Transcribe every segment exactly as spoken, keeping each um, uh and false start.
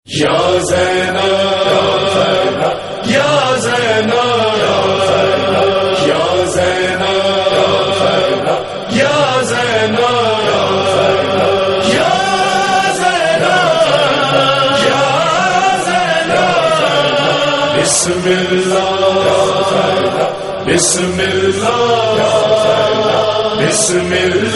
یا زینب یا زینب یا زینب یا زینب یا زینب یا زینب بسم اللہ بسم اللہ بسم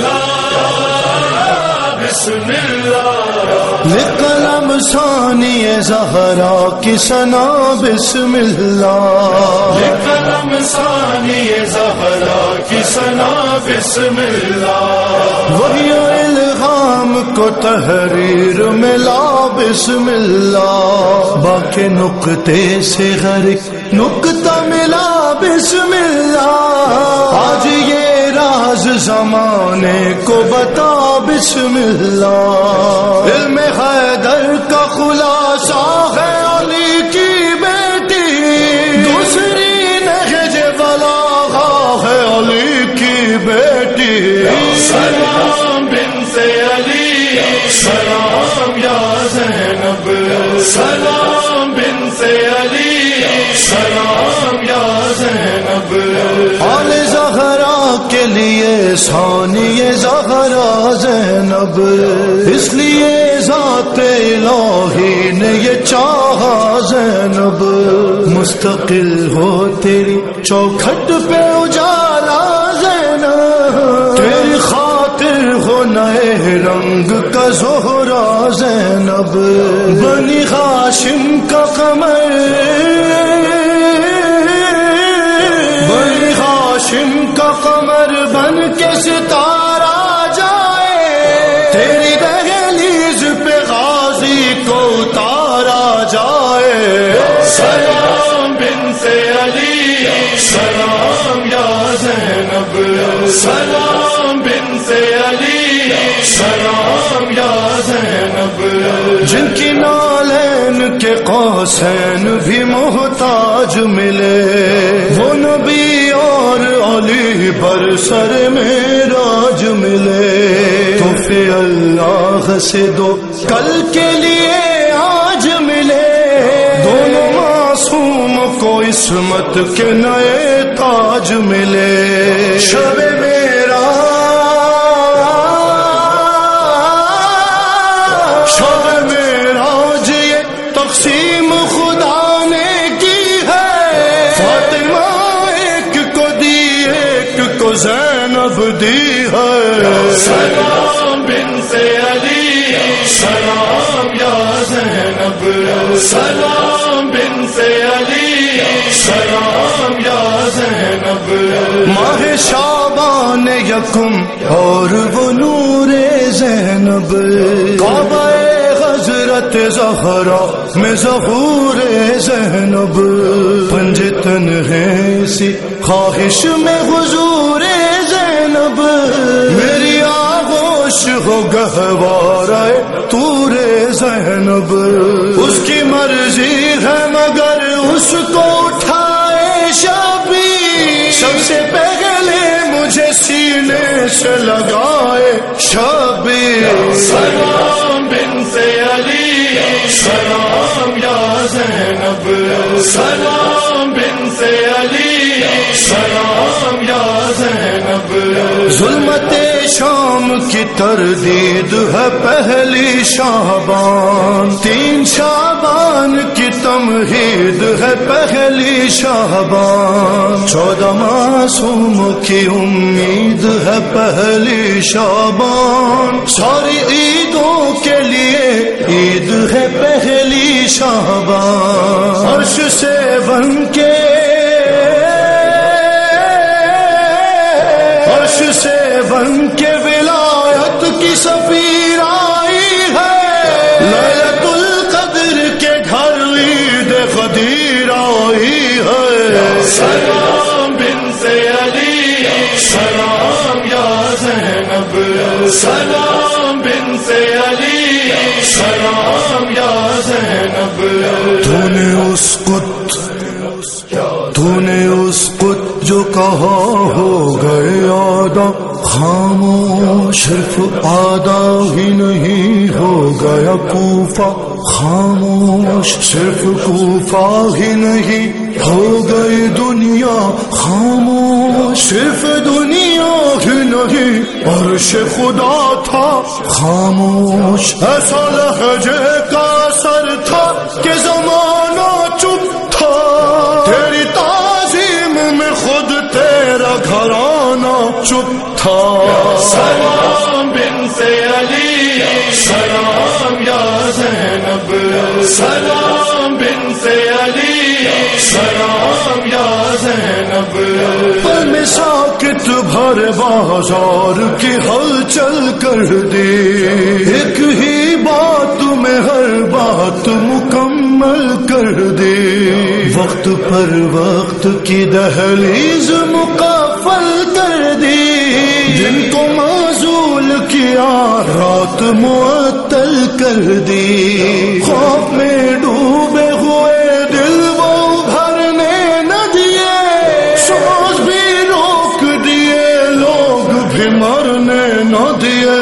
اللہ بسم اللہ قلم ثانی زہرا کی ثنا بسم اللہ قلم ثانی زہرا کی ثنا بسم اللہ وحی الہام کو تحریر ملا بسم اللہ باقی نقطے سے غرق نقطہ ملا بسم اللہ آج یہ راز زمانے کو بتا بسم اللہ علم حیدر کا خلاصہ ہے علی کی بیٹی دوسری نہج بلاغہ ہے علی کی بیٹی سلام بنت علی سلام یا زینب سلام بنت علی سلام یا زینب آل زہرا کے لیے ثانی زہرا زینب اس لیے ذات الہی نے یہ چاہا زینب مستقل ہو تیری چوکھٹ پہ اجالا زینب تیری خاطر ہو نئے رنگ کا زہرا زینب بنی ہاشم کا قمر بنی ہاشم کا قمر بن کے ستارہ جائے تیری دہلیز پہ غازی کو اتارا جائے سلام بنت علی سلام یا زینب سلام بنت علی سلام یا زینب جن کی نالین کے قوسین بھی محتاج ملے وہ نبی اور علی پر سر معراج ملے تو پھر اللہ سے دو کل کے لیے آج ملے دونوں معصوم کو عصمت کے نئے تاج ملے شب میرا شب معراج یہ تقسیم خدا نے کی ہے فاطمہ ایک کو دی ایک کو زینب دی ہے سلام بنت علی سلام یا زینب سلام بنت علی سلام یا زینب ماہ شعبان یکم اور وہ نور زینب کعبہ حضرت زہرا میں ظہور زینب پنجتن ہے سی خواہش میں حضور زینب میری آغوش ہو گہوارہ طور زینب اس کی مرضی ہے مگر اس کو اٹھائے شبی سب سے پہلے مجھے سینے سے لگائے شبی سلام بنت علی سلام یا زینب سلام بنت علی سلام یا زینب ظلمت شام کی تردید ہے پہلی شعبان تین شعبان کی تمہید ہے پہلی شعبان چودہ معصوم کی امید ہے پہلی شعبان ساری عیدوں کے لیے عید ہے پہلی شعبان عرش سے بن کے عرش سے بن کے ولایت کی سفیر آئی ہے لیلۃ القدر کے گھر عید غدیر آئی ہے سلام بنت علی سلام یا زینب سلام بنت علی سلام یا زینب تو نے اس قط تو نے اس قط جو کہا ہو گئے آدھا خاموش صرف آدھا ہی نہیں ہو گیا کوفہ خاموش صرف کوفہ ہی نہیں ہو گئی دنیا خاموش، صرف دنیا ہی نہیں عرش خدا تھا خاموش، ایسا لہجے کا اثر تھا کہ زمانہ چپ تھا، تیری تعظیم میں خود تیرا گھرانہ چپ تھا۔ سلام بنت علی، سلام یا زینب، سلام بنت علی، سلام یا زینب۔ پل میں ساکت بھر بازار کی ہلچل کر دی، ایک ہی بات میں ہر بات مکمل کر دی، وقت پر وقت کی دہلیز مقفل کر دی، دن کو معزول کیا رات معطل کر دی، خوف میں ڈوبے ہوئے دل وہ بھرنے نہ دیے، سوز بھی روک دیے لوگ بھی مرنے نہ دیے۔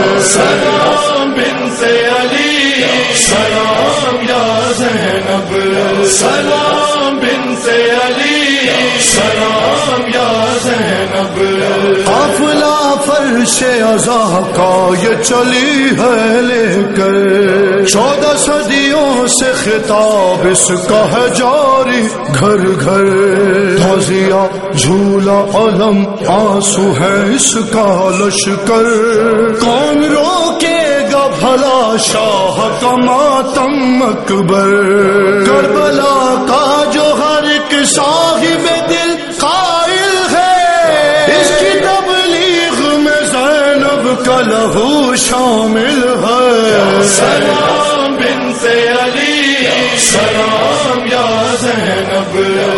سلام بنت علی، سلام یا زینب، سلام بنت علی، سلام یا زینب۔ قافلہ فرش عزا کا یہ چلی ہے لے کر، چودہ صدیوں سے خطاب اس کا ہے جاری گھر گھر، تعزیہ جھولا علم آنسو ہے اس کا لشکر، کون روکے گا بھلا شاہ کا ماتم اکبر، کربلا کا جو ہر ایک صاحب دل قائل ہے، اس کی تبلیغ میں زینب کا لہو شامل ہے۔ سلام بنت علی، سلام یا زینب،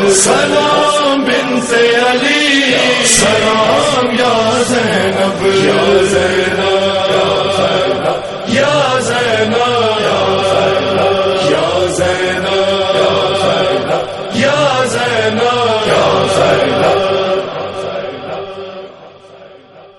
سلام بنت علی، سلام یا زینب، یا زینب یا زینب یا زینب یا زینب یا زینب